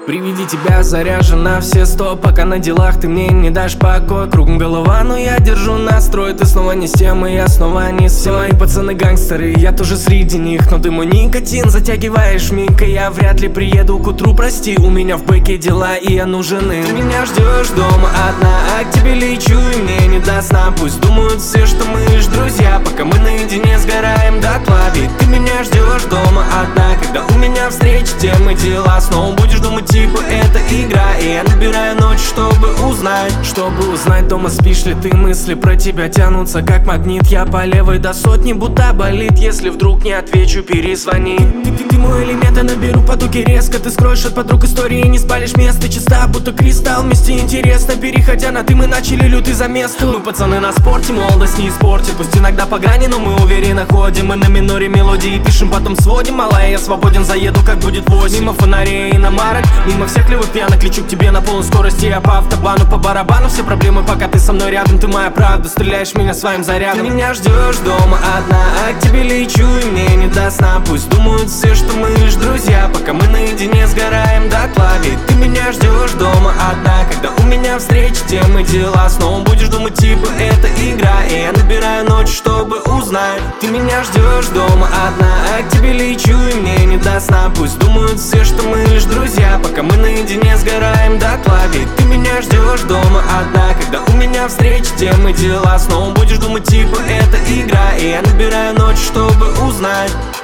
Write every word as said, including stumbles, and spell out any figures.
При виде тебя заряжен на все сто. Пока на делах ты мне не дашь покой. Кругом голова, но я держу настрой. Ты снова не с тем, и я снова не с тем. Мои пацаны гангстеры, я тоже среди них. Но ты мой никотин, затягиваешь миг. И я вряд ли приеду к утру, прости. У меня в бэке дела, и я нужен им. Ты меня ждешь дома одна, а к тебе лечу, и мне не до сна. Пусть думают все, что мы лишь друзья, пока мы наедине сгораем дотла. Ведь ты меня ждешь дома одна, когда у меня встречи, темы, дела. Снова будешь думать, типа это игра. И я набираю ночь, чтобы узнать. Чтобы узнать, дома спишь ли ты, мысли про тебя тянутся как магнит. Я по левой до сотни, будто болит. Если вдруг не отвечу, перезвони. Ты, ты, ты мой элемент, я наберу потоки резко. Ты скроешь от подруг истории, не спалишь место. Чиста, будто кристалл, вместе интересно. Переходя на ты, мы начали лютый замес. Мы пацаны на спорте, молодость не испортит. Пусть иногда по грани, но мы уверенно ходим. Мы на миноре мелодии пишем, потом сводим. Малая, я свободен, заеду, как будет восемь. Мимо фонарей и иномарок, мимо всех левых пьянок. Лечу к тебе на полной скорости, я по автобану, по барабану. Все проблемы, пока ты со мной рядом. Ты моя правда, стреляешь меня своим зарядом. Ты меня ждешь дома одна, а к тебе лечу, и мне не до сна. Пусть думают все, что мы лишь друзья, пока мы наедине сгораем дотла. Ведь ты меня ждешь дома одна, когда у меня встречи, темы, дела. Снова будешь думать, типа это игра. И я набираю ночь, чтобы узнать. Ты меня ждешь дома одна, а к тебе лечу, и мне не до сна. Пусть думают все, что мы лишь друзья, пока мы наедине сгораем дотла. Ведь ты меня ждешь дома одна, когда у меня встречи, темы, дела. Снова будешь думать, типа это игра. И я набираю ночь, чтобы узнать.